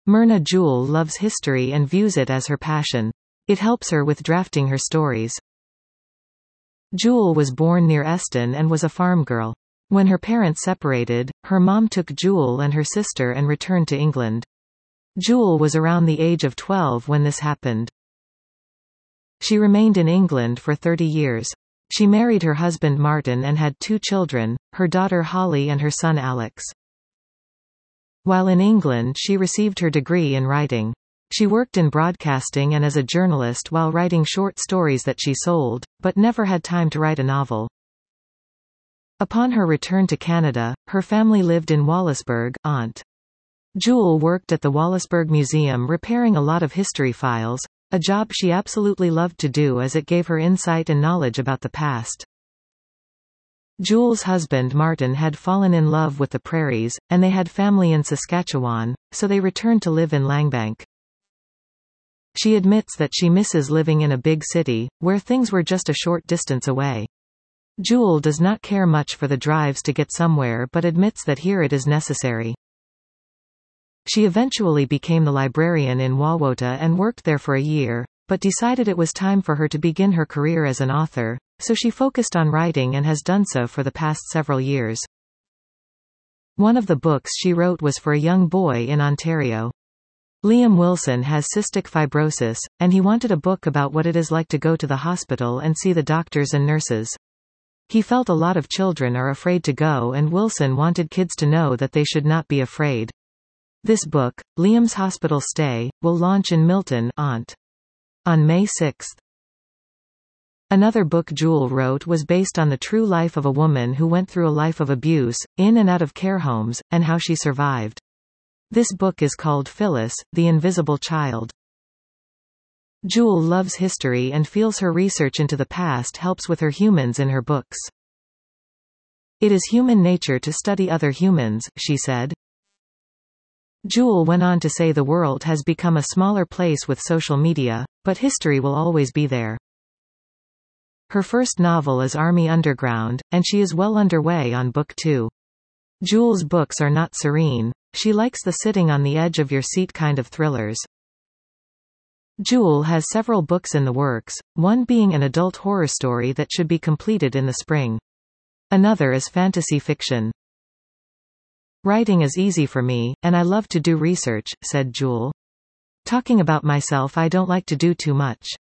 Myrna Jewell loves history and views it as her passion. It helps her with drafting her stories. Jewell was born near Eston and was a farm girl. When her parents separated, her mom took Jewell and her sister and returned to England. Jewell was around the age of 12 when this happened. She remained in England for 30 years. She married her husband Martin and had 2 children, her daughter Holly and her son Alex. While in England, she received her degree in writing. She worked in broadcasting and as a journalist while writing short stories that she sold, but never had time to write a novel. Upon her return to Canada, her family lived in Wallaceburg, Ont. Jewell worked at the Wallaceburg Museum repairing a lot of history files, a job she absolutely loved to do as it gave her insight and knowledge about the past. Jewell's husband Martin had fallen in love with the prairies, and they had family in Saskatchewan, so they returned to live in Langbank. She admits that she misses living in a big city, where things were just a short distance away. Jewell does not care much for the drives to get somewhere but admits that here it is necessary. She eventually became the librarian in Wawota and worked there for a year, but decided it was time for her to begin her career as an author, so she focused on writing and has done so for the past several years. One of the books she wrote was for a young boy in Ontario. Liam Wilson has cystic fibrosis, and he wanted a book about what it is like to go to the hospital and see the doctors and nurses. He felt a lot of children are afraid to go, and Wilson wanted kids to know that they should not be afraid. This book, Liam's Hospital Stay, will launch in Milton, Ont. On May 6. Another book Jewell wrote was based on the true life of a woman who went through a life of abuse, in and out of care homes, and how she survived. This book is called Phyllis, the Invisible Child. Jewell loves history and feels her research into the past helps with her humans in her books. It is human nature to study other humans, she said. Jewell went on to say the world has become a smaller place with social media, but history will always be there. Her first novel is Army Underground, and she is well underway on book 2. Jewell's books are not serene. She likes the sitting on the edge of your seat kind of thrillers. Jewell has several books in the works, one being an adult horror story that should be completed in the spring. Another is fantasy fiction. Writing is easy for me, and I love to do research, said Jewell. Talking about myself I don't like to do too much.